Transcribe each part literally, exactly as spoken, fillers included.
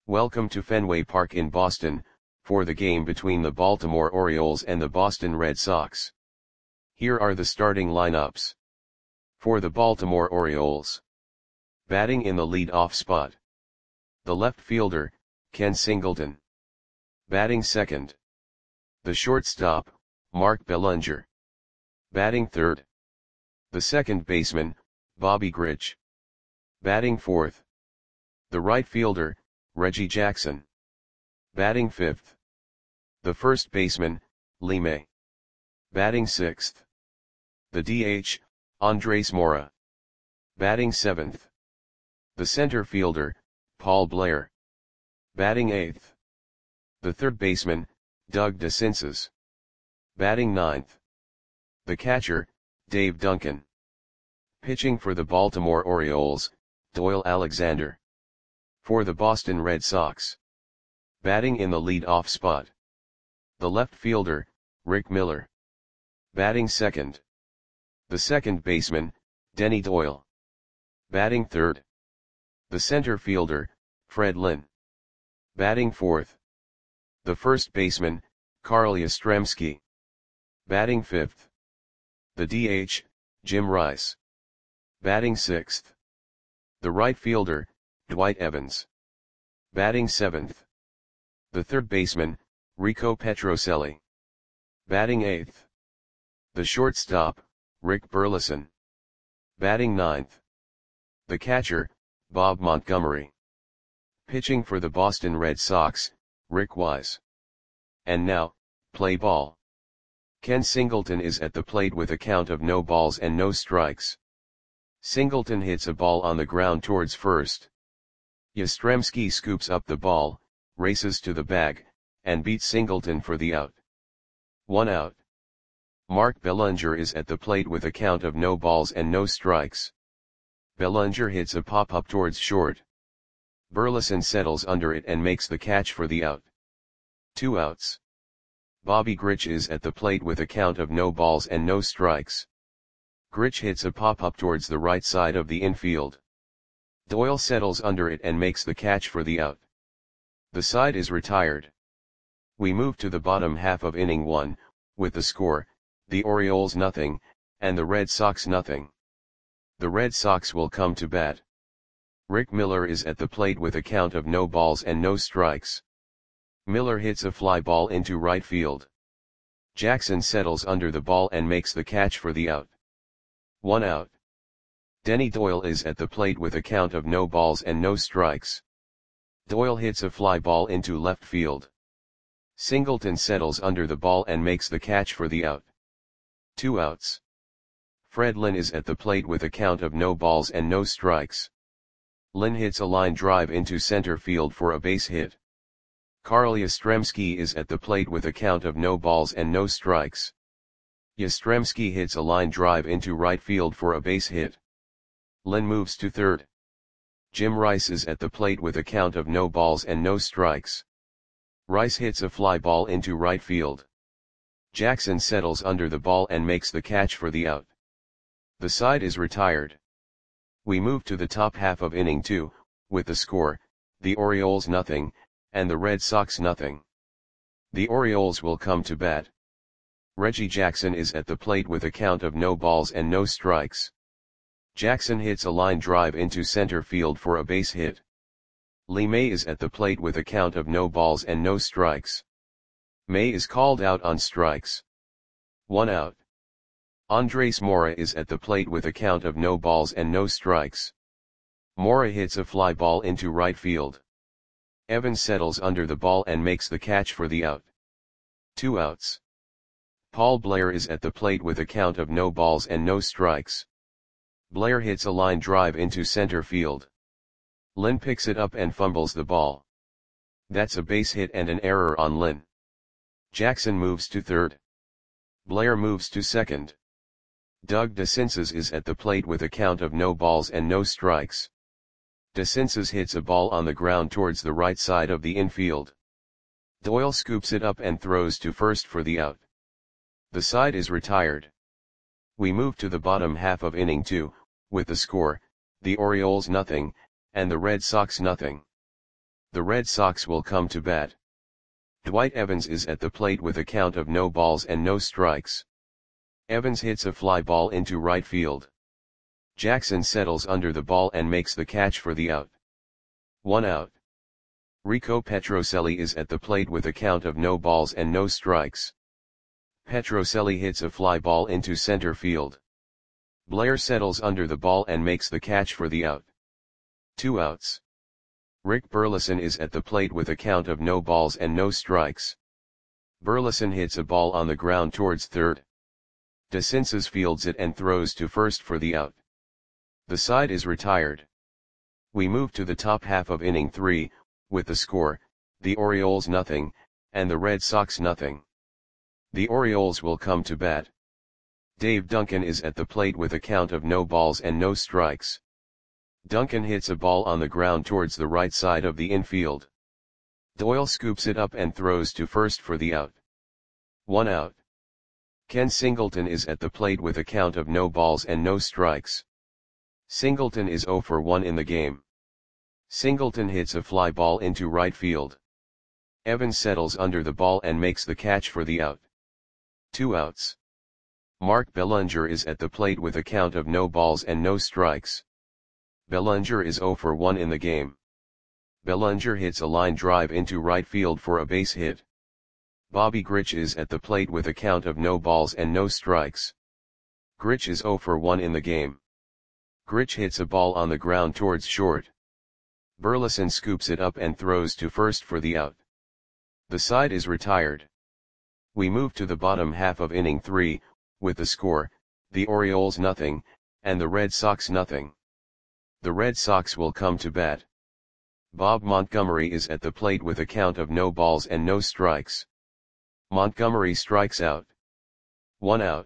Welcome to Fenway Park in Boston, for the game between the Baltimore Orioles and the Boston Red Sox. Here are the starting lineups. For the Baltimore Orioles. Batting in the lead-off spot. The left fielder, Ken Singleton. Batting second. The shortstop, Mark Belanger. Batting third. The second baseman, Bobby Grich. Batting fourth. The right fielder, Reggie Jackson. Batting fifth. The first baseman, Lee May. Batting sixth. The D H, Andres Mora. Batting seventh. The center fielder, Paul Blair. Batting eighth. The third baseman, Doug DeCinces. Batting ninth. The catcher, Dave Duncan. Pitching for the Baltimore Orioles, Doyle Alexander. For the Boston Red Sox. Batting in the lead-off spot. The left fielder, Rick Miller. Batting second. The second baseman, Denny Doyle. Batting third. The center fielder, Fred Lynn. Batting fourth. The first baseman, Carl Yastrzemski. Batting fifth. The D H, Jim Rice. Batting sixth. The right fielder, Dwight Evans. Batting seventh. The third baseman, Rico Petrocelli. Batting eighth. The shortstop, Rick Burleson. Batting ninth. The catcher, Bob Montgomery. Pitching for the Boston Red Sox, Rick Wise. And now, play ball. Ken Singleton is at the plate with a count of no balls and no strikes. Singleton hits a ball on the ground towards first. Yastrzemski scoops up the ball, races to the bag, and beats Singleton for the out. One out. Mark Belanger is at the plate with a count of no balls and no strikes. Belanger hits a pop-up towards short. Burleson settles under it and makes the catch for the out. Two outs. Bobby Grich is at the plate with a count of no balls and no strikes. Grich hits a pop-up towards the right side of the infield. Doyle settles under it and makes the catch for the out. The side is retired. We move to the bottom half of inning one, with the score, the Orioles nothing, and the Red Sox nothing. The Red Sox will come to bat. Rick Miller is at the plate with a count of no balls and no strikes. Miller hits a fly ball into right field. Jackson settles under the ball and makes the catch for the out. One out. Denny Doyle is at the plate with a count of no balls and no strikes. Doyle hits a fly ball into left field. Singleton settles under the ball and makes the catch for the out. Two outs. Fred Lynn is at the plate with a count of no balls and no strikes. Lynn hits a line drive into center field for a base hit. Carl Yastrzemski is at the plate with a count of no balls and no strikes. Yastrzemski hits a line drive into right field for a base hit. Lynn moves to third. Jim Rice is at the plate with a count of no balls and no strikes. Rice hits a fly ball into right field. Jackson settles under the ball and makes the catch for the out. The side is retired. We move to the top half of inning two, with the score, the Orioles nothing, and the Red Sox nothing. The Orioles will come to bat. Reggie Jackson is at the plate with a count of no balls and no strikes. Jackson hits a line drive into center field for a base hit. Lee May is at the plate with a count of no balls and no strikes. May is called out on strikes. One out. Andres Mora is at the plate with a count of no balls and no strikes. Mora hits a fly ball into right field. Evans settles under the ball and makes the catch for the out. Two outs. Paul Blair is at the plate with a count of no balls and no strikes. Blair hits a line drive into center field. Lynn picks it up and fumbles the ball. That's a base hit and an error on Lynn. Jackson moves to third. Blair moves to second. Doug DeCinces is at the plate with a count of no balls and no strikes. DeCinces hits a ball on the ground towards the right side of the infield. Doyle scoops it up and throws to first for the out. The side is retired. We move to the bottom half of inning two, with the score, the Orioles nothing, and the Red Sox nothing. The Red Sox will come to bat. Dwight Evans is at the plate with a count of no balls and no strikes. Evans hits a fly ball into right field. Jackson settles under the ball and makes the catch for the out. One out. Rico Petrocelli is at the plate with a count of no balls and no strikes. Petrocelli hits a fly ball into center field. Blair settles under the ball and makes the catch for the out. Two outs. Rick Burleson is at the plate with a count of no balls and no strikes. Burleson hits a ball on the ground towards third. DeCinces fields it and throws to first for the out. The side is retired. We move to the top half of inning three, with the score, the Orioles nothing, and the Red Sox nothing. The Orioles will come to bat. Dave Duncan is at the plate with a count of no balls and no strikes. Duncan hits a ball on the ground towards the right side of the infield. Doyle scoops it up and throws to first for the out. One out. Ken Singleton is at the plate with a count of no balls and no strikes. Singleton is zero for one in the game. Singleton hits a fly ball into right field. Evans settles under the ball and makes the catch for the out. Two outs. Mark Bellinger is at the plate with a count of no balls and no strikes. Bellinger is zero for one in the game. Bellinger hits a line drive into right field for a base hit. Bobby Grich is at the plate with a count of no balls and no strikes. Grich is zero for one in the game. Grich hits a ball on the ground towards short. Burleson scoops it up and throws to first for the out. The side is retired. We move to the bottom half of inning three, with the score, the Orioles nothing, and the Red Sox nothing. The Red Sox will come to bat. Bob Montgomery is at the plate with a count of no balls and no strikes. Montgomery strikes out. One out.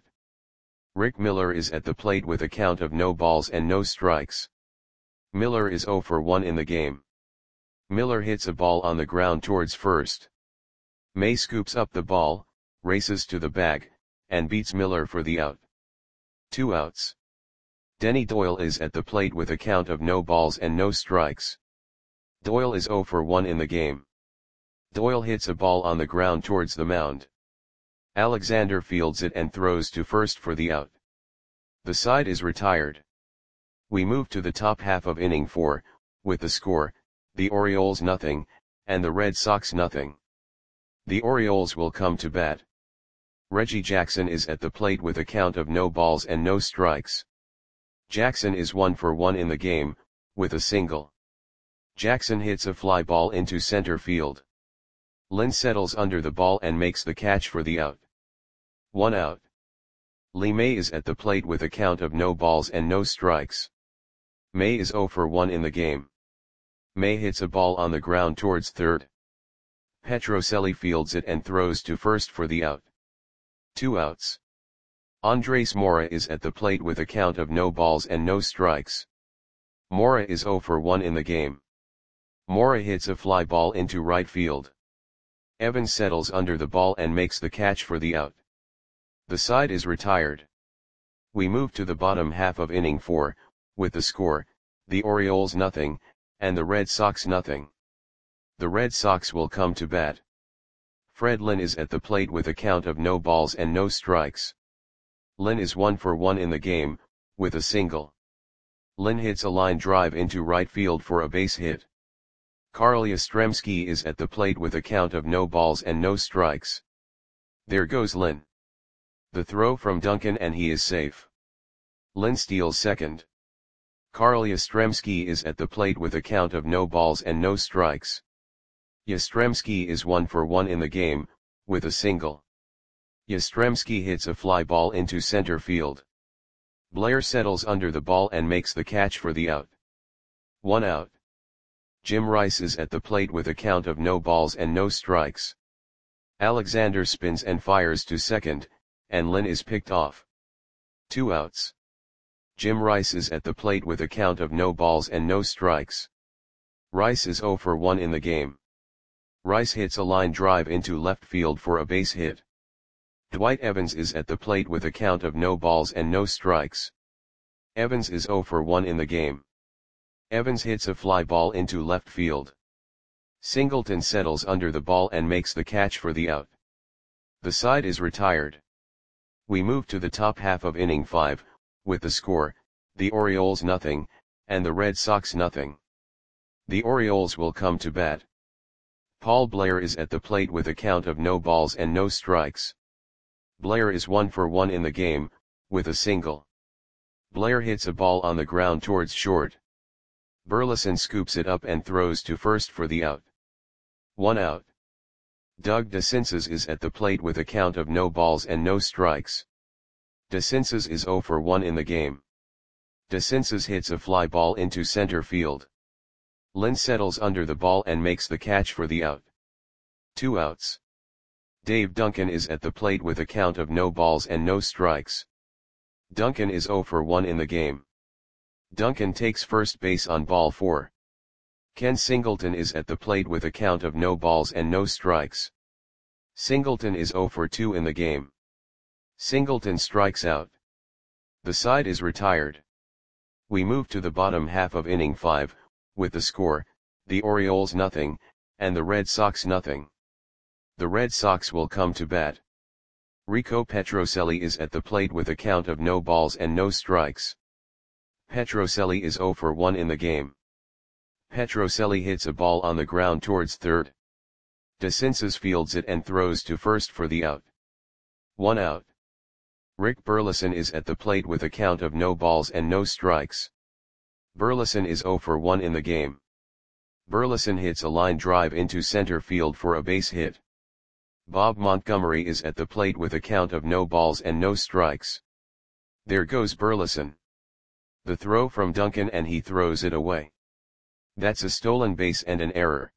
Rick Miller is at the plate with a count of no balls and no strikes. Miller is zero for one in the game. Miller hits a ball on the ground towards first. May scoops up the ball, races to the bag, and beats Miller for the out. Two outs. Denny Doyle is at the plate with a count of no balls and no strikes. Doyle is zero for one in the game. Doyle hits a ball on the ground towards the mound. Alexander fields it and throws to first for the out. The side is retired. We move to the top half of inning four, with the score, the Orioles nothing, and the Red Sox nothing. The Orioles will come to bat. Reggie Jackson is at the plate with a count of no balls and no strikes. Jackson is one for one in the game, with a single. Jackson hits a fly ball into center field. Lynn settles under the ball and makes the catch for the out. One out. Lee May is at the plate with a count of no balls and no strikes. May is zero for one in the game. May hits a ball on the ground towards third. Petrocelli fields it and throws to first for the out. Two outs. Andres Mora is at the plate with a count of no balls and no strikes. Mora is zero for one in the game. Mora hits a fly ball into right field. Evans settles under the ball and makes the catch for the out. The side is retired. We move to the bottom half of inning four, with the score, the Orioles nothing, and the Red Sox nothing. The Red Sox will come to bat. Fred Lynn is at the plate with a count of no balls and no strikes. Lynn is one for one in the game, with a single. Lynn hits a line drive into right field for a base hit. Carl Yastrzemski is at the plate with a count of no balls and no strikes. There goes Lynn. The throw from Duncan and he is safe. Lynn steals second. Carl Yastrzemski is at the plate with a count of no balls and no strikes. Yastrzemski is one for one in the game, with a single. Yastrzemski hits a fly ball into center field. Blair settles under the ball and makes the catch for the out. One out. Jim Rice is at the plate with a count of no balls and no strikes. Alexander spins and fires to second, and Lynn is picked off. Two outs. Jim Rice is at the plate with a count of no balls and no strikes. Rice is zero for one in the game. Rice hits a line drive into left field for a base hit. Dwight Evans is at the plate with a count of no balls and no strikes. Evans is zero for one in the game. Evans hits a fly ball into left field. Singleton settles under the ball and makes the catch for the out. The side is retired. We move to the top half of inning five, with the score, the Orioles nothing, and the Red Sox nothing. The Orioles will come to bat. Paul Blair is at the plate with a count of no balls and no strikes. Blair is one for one in the game, with a single. Blair hits a ball on the ground towards short. Burleson scoops it up and throws to first for the out. One out. Doug DeCinces is at the plate with a count of no balls and no strikes. DeCinces is zero for one in the game. DeCinces hits a fly ball into center field. Lynn settles under the ball and makes the catch for the out. Two outs. Dave Duncan is at the plate with a count of no balls and no strikes. Duncan is zero for one in the game. Duncan takes first base on ball four. Ken Singleton is at the plate with a count of no balls and no strikes. Singleton is zero for two in the game. Singleton strikes out. The side is retired. We move to the bottom half of inning five, with the score, the Orioles nothing, and the Red Sox nothing. The Red Sox will come to bat. Rico Petrocelli is at the plate with a count of no balls and no strikes. Petrocelli is zero for one in the game. Petrocelli hits a ball on the ground towards third. DeCinces fields it and throws to first for the out. One out. Rick Burleson is at the plate with a count of no balls and no strikes. Burleson is zero for one in the game. Burleson hits a line drive into center field for a base hit. Bob Montgomery is at the plate with a count of no balls and no strikes. There goes Burleson. The throw from Duncan and he throws it away. That's a stolen base and an error.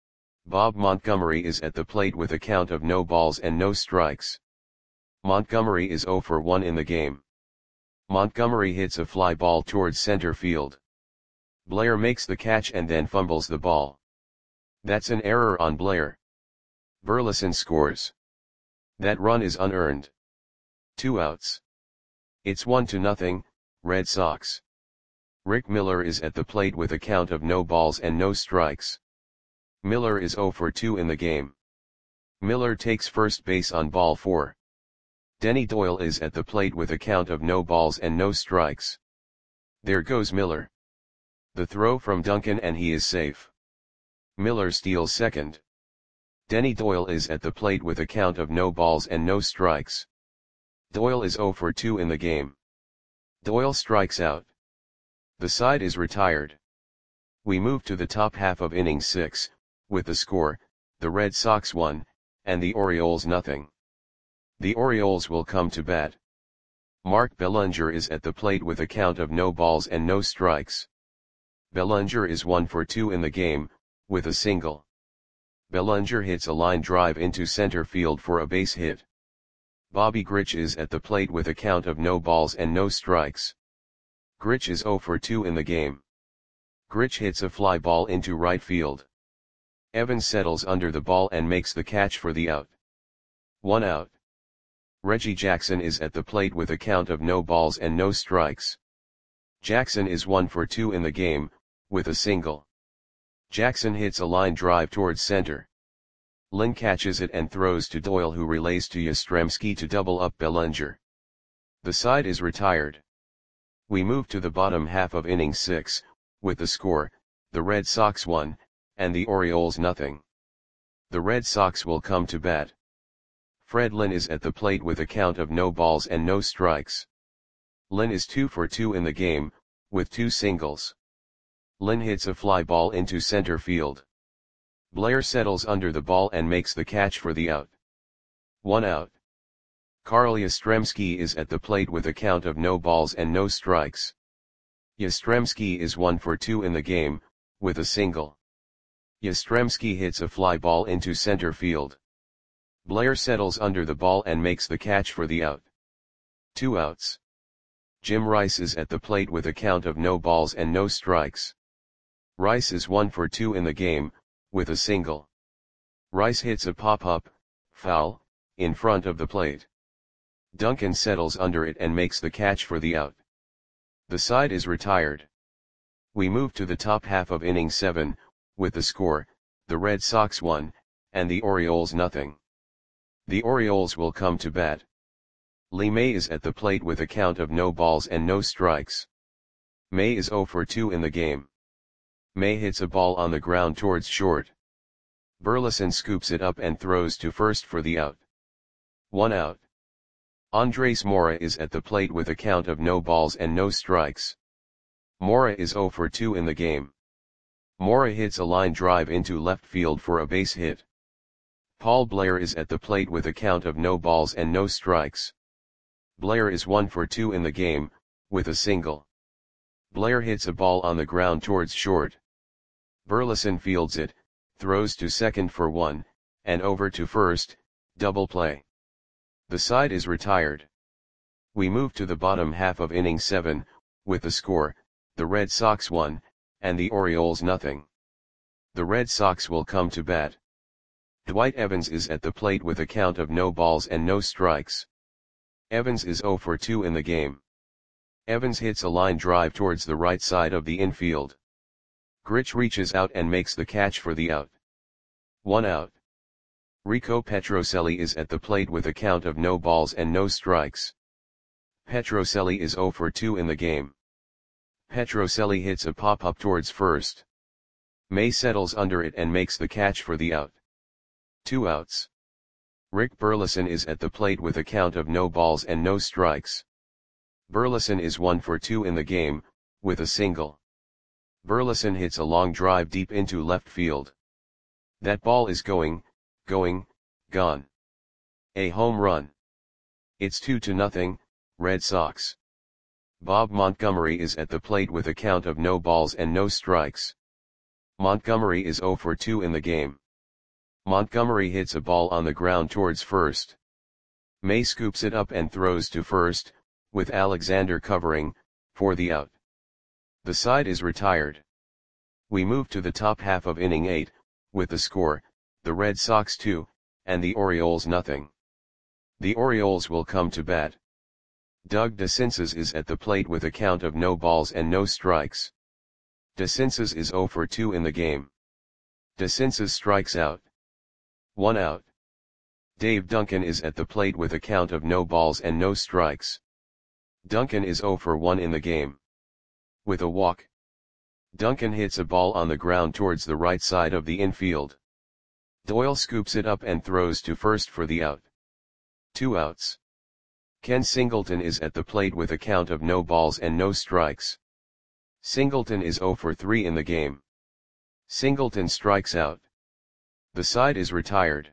Bob Montgomery is at the plate with a count of no balls and no strikes. Montgomery is zero for one in the game. Montgomery hits a fly ball towards center field. Blair makes the catch and then fumbles the ball. That's an error on Blair. Burleson scores. That run is unearned. Two outs. It's one to nothing, Red Sox. Rick Miller is at the plate with a count of no balls and no strikes. Miller is zero for two in the game. Miller takes first base on ball four. Denny Doyle is at the plate with a count of no balls and no strikes. There goes Miller. The throw from Duncan and he is safe. Miller steals second. Denny Doyle is at the plate with a count of no balls and no strikes. Doyle is zero for two in the game. Doyle strikes out. The side is retired. We move to the top half of inning six, with the score, the Red Sox one, and the Orioles nothing. The Orioles will come to bat. Mark Bellinger is at the plate with a count of no balls and no strikes. Bellinger is one for two in the game, with a single. Bellinger hits a line drive into center field for a base hit. Bobby Grich is at the plate with a count of no balls and no strikes. Grich is zero for two in the game. Grich hits a fly ball into right field. Evans settles under the ball and makes the catch for the out. One out. Reggie Jackson is at the plate with a count of no balls and no strikes. Jackson is one for two in the game, with a single. Jackson hits a line drive towards center. Lynn catches it and throws to Doyle, who relays to Yastrzemski to double up Bellinger. The side is retired. We move to the bottom half of inning six, with the score, the Red Sox one, and the Orioles nothing. The Red Sox will come to bat. Fred Lynn is at the plate with a count of no balls and no strikes. Lynn is two for two in the game, with two singles. Lynn hits a fly ball into center field. Blair settles under the ball and makes the catch for the out. One out. Carl Yastrzemski is at the plate with a count of no balls and no strikes. Yastrzemski is one for two in the game, with a single. Yastrzemski hits a fly ball into center field. Blair settles under the ball and makes the catch for the out. Two outs. Jim Rice is at the plate with a count of no balls and no strikes. Rice is one for two in the game, with a single. Rice hits a pop-up, foul, in front of the plate. Duncan settles under it and makes the catch for the out. The side is retired. We move to the top half of inning seven, with the score, the Red Sox one, and the Orioles nothing. The Orioles will come to bat. Lee May is at the plate with a count of no balls and no strikes. May is oh for two in the game. May hits a ball on the ground towards short. Burleson scoops it up and throws to first for the out. One out. Andres Mora is at the plate with a count of no balls and no strikes. Mora is oh for two in the game. Mora hits a line drive into left field for a base hit. Paul Blair is at the plate with a count of no balls and no strikes. Blair is one for two in the game, with a single. Blair hits a ball on the ground towards short. Burleson fields it, throws to second for one, and over to first, double play. The side is retired. We move to the bottom half of inning seven, with the score, the Red Sox one, and the Orioles nothing. The Red Sox will come to bat. Dwight Evans is at the plate with a count of no balls and no strikes. Evans is oh for two in the game. Evans hits a line drive towards the right side of the infield. Grich reaches out and makes the catch for the out. One out. Rico Petrocelli is at the plate with a count of no balls and no strikes. Petrocelli is oh for two in the game. Petrocelli hits a pop-up towards first. May settles under it and makes the catch for the out. Two outs. Rick Burleson is at the plate with a count of no balls and no strikes. Burleson is one for two in the game, with a single. Burleson hits a long drive deep into left field. That ball is going, going, gone. A home run. It's two to nothing, Red Sox. Bob Montgomery is at the plate with a count of no balls and no strikes. Montgomery is oh for two in the game. Montgomery hits a ball on the ground towards first. May scoops it up and throws to first, with Alexander covering, for the out. The side is retired. We move to the top half of inning eight, with the score, the Red Sox two, and the Orioles nothing. The Orioles will come to bat. Doug DeCinces is at the plate with a count of no balls and no strikes. DeCinces is oh for two in the game. DeCinces strikes out. One out. Dave Duncan is at the plate with a count of no balls and no strikes. Duncan is oh for one in the game. With a walk. Duncan hits a ball on the ground towards the right side of the infield. Doyle scoops it up and throws to first for the out. Two outs. Ken Singleton is at the plate with a count of no balls and no strikes. Singleton is oh for three in the game. Singleton strikes out. The side is retired.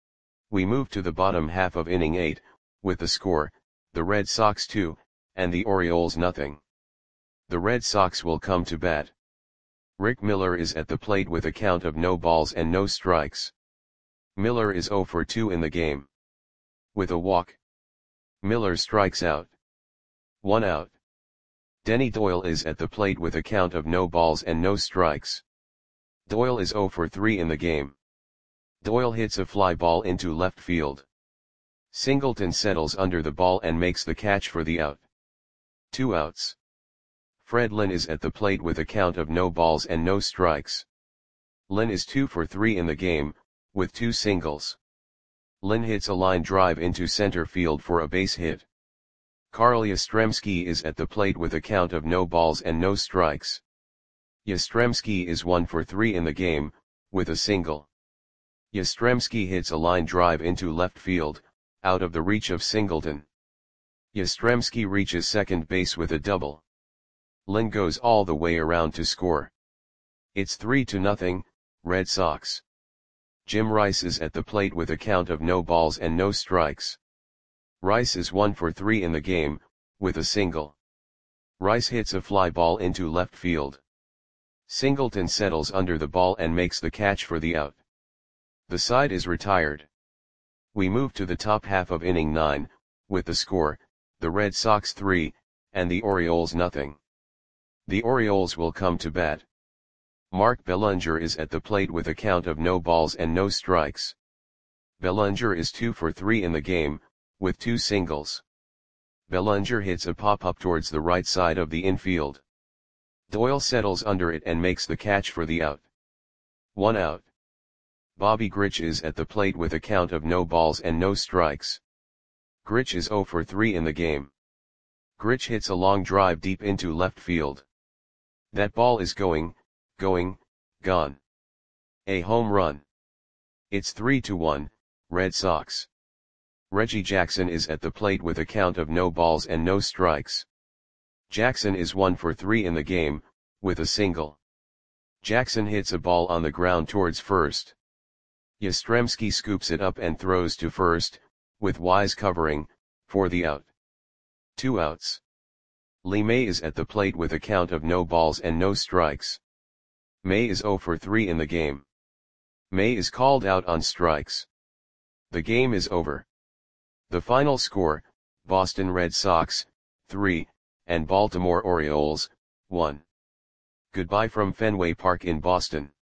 We move to the bottom half of inning eight, with the score, the Red Sox two, and the Orioles nothing. The Red Sox will come to bat. Rick Miller is at the plate with a count of no balls and no strikes. Miller is oh for two in the game. With a walk. Miller strikes out. One out. Denny Doyle is at the plate with a count of no balls and no strikes. Doyle is oh for three in the game. Doyle hits a fly ball into left field. Singleton settles under the ball and makes the catch for the out. Two outs. Fred Lynn is at the plate with a count of no balls and no strikes. Lynn is two for three in the game, with two singles. Lynn hits a line drive into center field for a base hit. Carl Yastrzemski is at the plate with a count of no balls and no strikes. Yastrzemski is one for three in the game, with a single. Yastrzemski hits a line drive into left field, out of the reach of Singleton. Yastrzemski reaches second base with a double. Lynn goes all the way around to score. It's three to nothing, Red Sox. Jim Rice is at the plate with a count of no balls and no strikes. Rice is one for three in the game, with a single. Rice hits a fly ball into left field. Singleton settles under the ball and makes the catch for the out. The side is retired. We move to the top half of inning nine, with the score, the Red Sox three, and the Orioles nothing. The Orioles will come to bat. Mark Bellinger is at the plate with a count of no balls and no strikes. Bellinger is two for three in the game, with two singles. Bellinger hits a pop-up towards the right side of the infield. Doyle settles under it and makes the catch for the out. One out. Bobby Grich is at the plate with a count of no balls and no strikes. Grich is zero for three in the game. Grich hits a long drive deep into left field. That ball is going, going, gone. A home run. It's three to one, Red Sox. Reggie Jackson is at the plate with a count of no balls and no strikes. Jackson is one for three in the game, with a single. Jackson hits a ball on the ground towards first. Yastrzemski scoops it up and throws to first, with Wise covering, for the out. Two outs. Lee May is at the plate with a count of no balls and no strikes. May is zero for three in the game. May is called out on strikes. The game is over. The final score, Boston Red Sox, three, and Baltimore Orioles, one. Goodbye from Fenway Park in Boston.